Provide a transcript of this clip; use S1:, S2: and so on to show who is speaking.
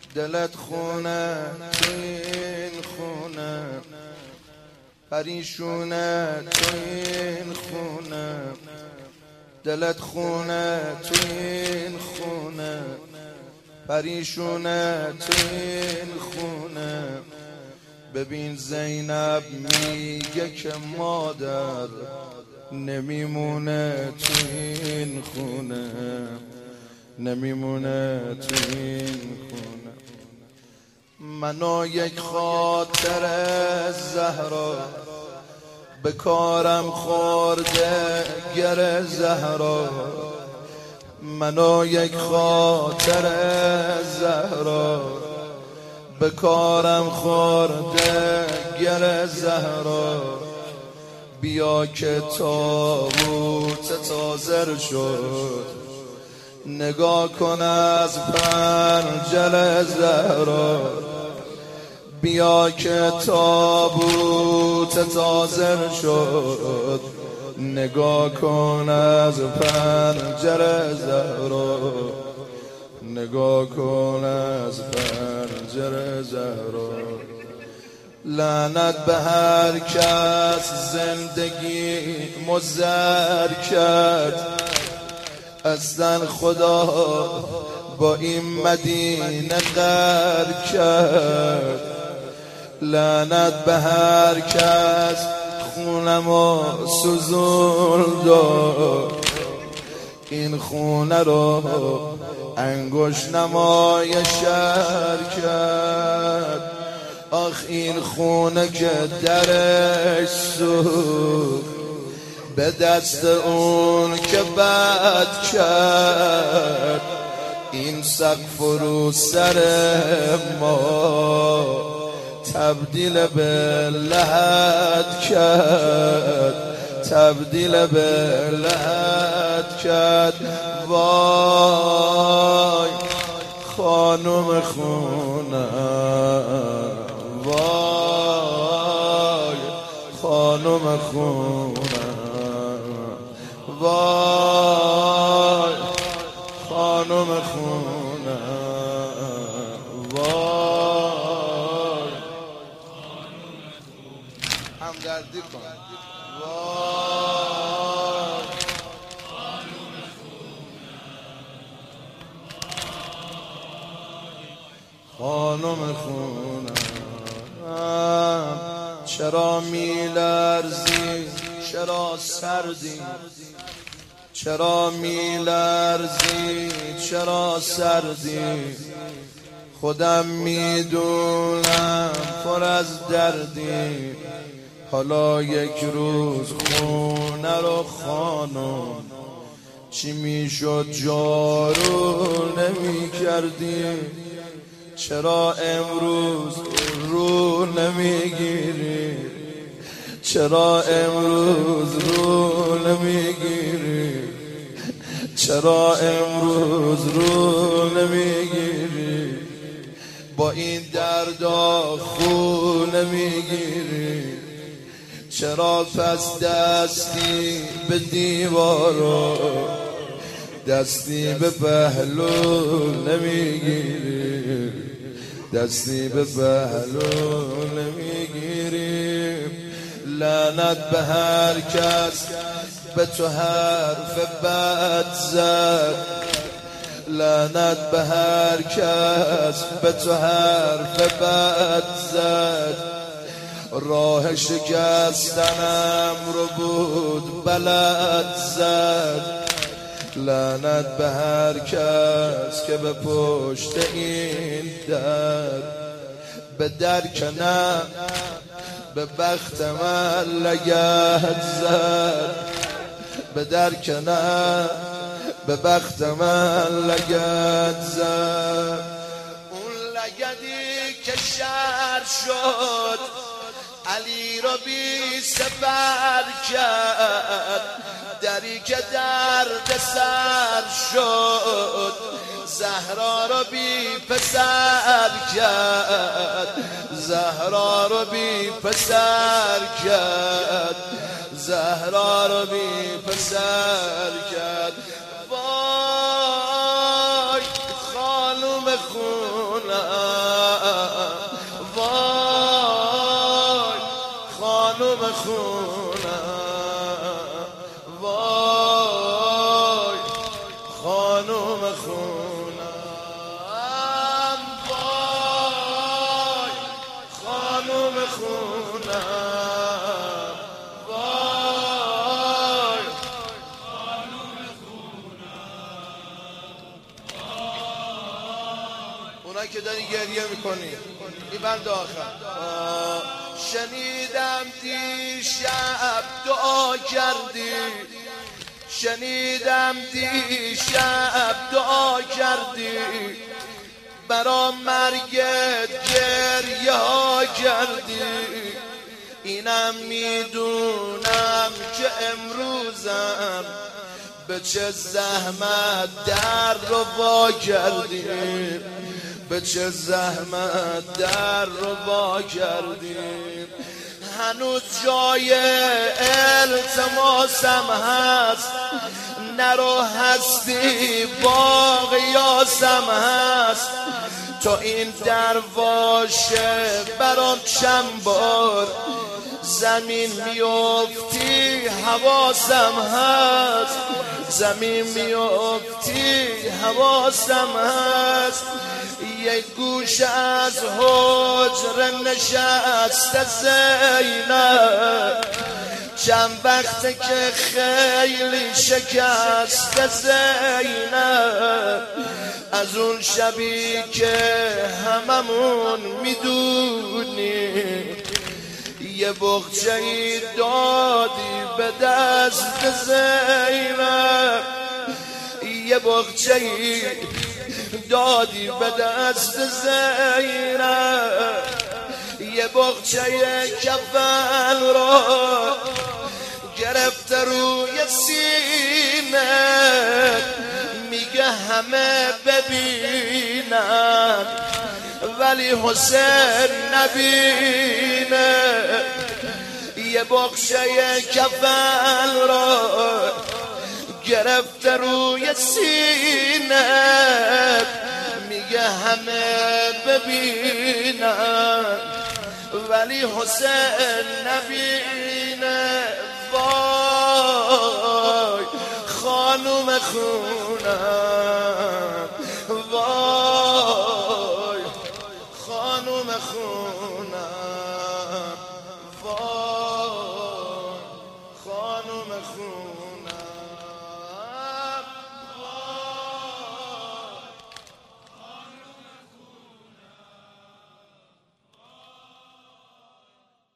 S1: دلت خونه تو این خونه، پریشونه تو این خونه، دلت خونه تو این خونه، پریشونه تو این خونه. ببین زینب میگه که مادر نمیمونه تو این خونه، نمیمونه تو این خونه. منو یک خاطر زهرا به کارم خورده گر زهرا، منو یک خاطر زهرا به کارم خورده گر زهرا. بیا که تابوت تازر شد، نگاه کن از پنجره زهرا. بیا که تابوت تازر شد، نگاه کن از پنجره زهرا، نگاه کن از پنجره زهرا. لعنت به هر کس زندگی مضر کرد، اصلا خدا با این مدینه قهر کرد. لعنت به هر کس خونمو سوزوند، این خونه رو انگشت نمای شهر کرد. آخ این خونه که درش سوخت به دست اون که بد کرد. این سقف رو سر ما تبدیل به لحد کرد، تبدیل به لحد کرد. وای خانم خونه، وای خانم خونه، وای خانم خونه، وای همدردی کن. وای خانم خونه، چرا میلرزی، چرا سردی، چرا میلرزی، چرا سردی. خودم میدونم پر از دردی، حالا یک روز خونه رو خانم چی میشد جارو نمی کردی. چرا امروز رو نمیگیری، چرا امروز رو نمیگیری، چرا امروز رو نمیگیری. با این دردا خو نمیگیری. چرا پس دستی به دیوارو، دستی به پهلو نمیگیری، دستی به پهلو نمیگیری. لعنت به هر کس به تو حرف بد زد، لعنت به هر کس به تو حرف بد زد. راه شکستنم رو بود بلد زد. لعنت به هر کس که به پشت این در، به در که نه به بخت من لگد زد، به در که نه به بخت من لگد زد. اون لگدی که شهر شد علی را بی سپر کرد، دری که درد سر شد زهرا را بی پسر کرد، زهرا را بی پسر کرد، زهرا را بی پسر کرد. وای خانم خونه، خونم، وای خانم خونم، وای خانم خونم، وای خانم خونم. اونایی که داری گریه میکنی این بند آخر. شنیدم دیشب دعا کردی، شنیدم دیشب دعا کردی، برا مرگت گریه ها کردی. اینم میدونم که امروزم به چه زحمت در رو وا کردی، به چه زحمت در رو وا کردیم. هنوز جای التماسم هست، نرو هستی با قیاسم هست. تو این درواشه برام چند بار زمین میافتی حواسم هست، زمین میافتی حواسم هست. یک گوش از حجر نشسته زینب، چند وقته که خیلی شکسته زینب. از اون شبی که هممون میدونی یه بغچه‌ای دادی به دست زینب، یه بغچه‌ای دادی به دست زینب. یه بغچه کفن را گرفته روی سینه، میگه همه ببینن ولی حسین نبینه. یه بغچه کفن را گرفته روی سینه، میگه همه ببینن ولی حسین نبینه. وای خانم خونم، وای خانم خونم.